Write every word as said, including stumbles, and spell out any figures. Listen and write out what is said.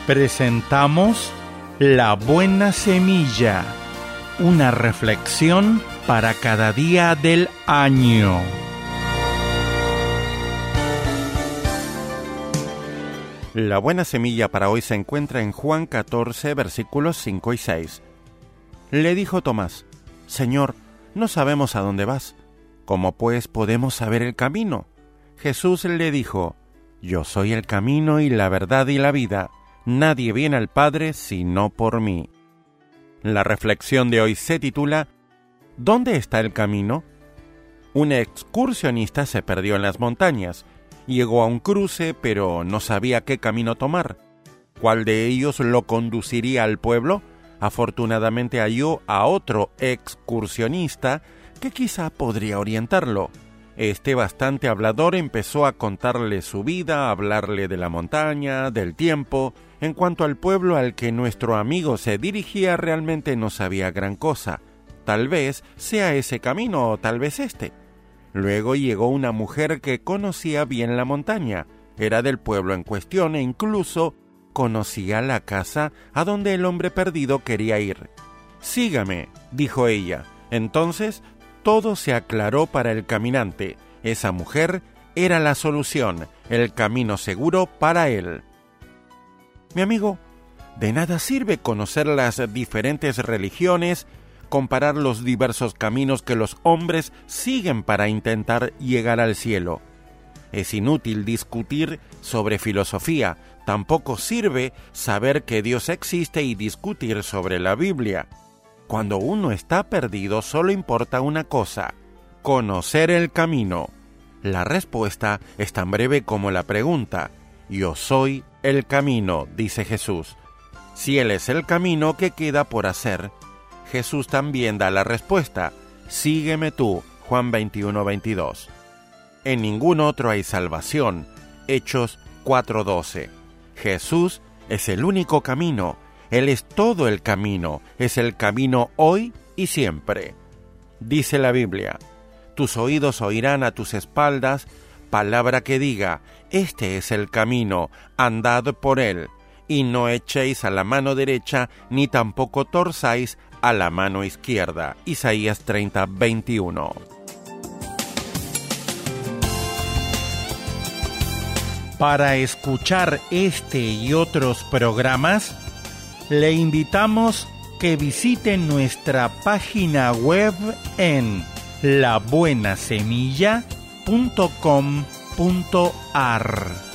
Presentamos La Buena Semilla, una reflexión para cada día del año. La buena semilla para hoy se encuentra en Juan catorce, versículos cinco y seis. Le dijo Tomás: Señor, no sabemos a dónde vas. ¿Cómo pues podemos saber el camino? Jesús le dijo: Yo soy el camino y la verdad y la vida. Nadie viene al Padre sino por mí. La reflexión de hoy se titula ¿Dónde está el camino? Un excursionista se perdió en las montañas. Llegó a un cruce, pero no sabía qué camino tomar. ¿Cuál de ellos lo conduciría al pueblo? Afortunadamente halló a otro excursionista que quizá podría orientarlo. Este bastante hablador empezó a contarle su vida, a hablarle de la montaña, del tiempo. En cuanto al pueblo al que nuestro amigo se dirigía, realmente no sabía gran cosa. Tal vez sea ese camino o tal vez este. Luego llegó una mujer que conocía bien la montaña, era del pueblo en cuestión e incluso conocía la casa a donde el hombre perdido quería ir. «Sígame», dijo ella. Entonces todo se aclaró para el caminante. Esa mujer era la solución, el camino seguro para él. Mi amigo, de nada sirve conocer las diferentes religiones, comparar los diversos caminos que los hombres siguen para intentar llegar al cielo. Es inútil discutir sobre filosofía, tampoco sirve saber que Dios existe y discutir sobre la Biblia. Cuando uno está perdido, solo importa una cosa: conocer el camino. La respuesta es tan breve como la pregunta. Yo soy el camino, dice Jesús. Si Él es el camino, ¿qué queda por hacer? Jesús también da la respuesta: sígueme tú, Juan veintiuno, veintidós. En ningún otro hay salvación, Hechos cuatro, doce. Jesús es el único camino, Él es todo el camino, es el camino hoy y siempre. Dice la Biblia: tus oídos oirán a tus espaldas palabra que diga, este es el camino, andad por él, y no echéis a la mano derecha, ni tampoco torzáis a la mano izquierda. Isaías treinta, veintiuno. Para escuchar este y otros programas, le invitamos que visite nuestra página web en la buena semilla punto com punto ar.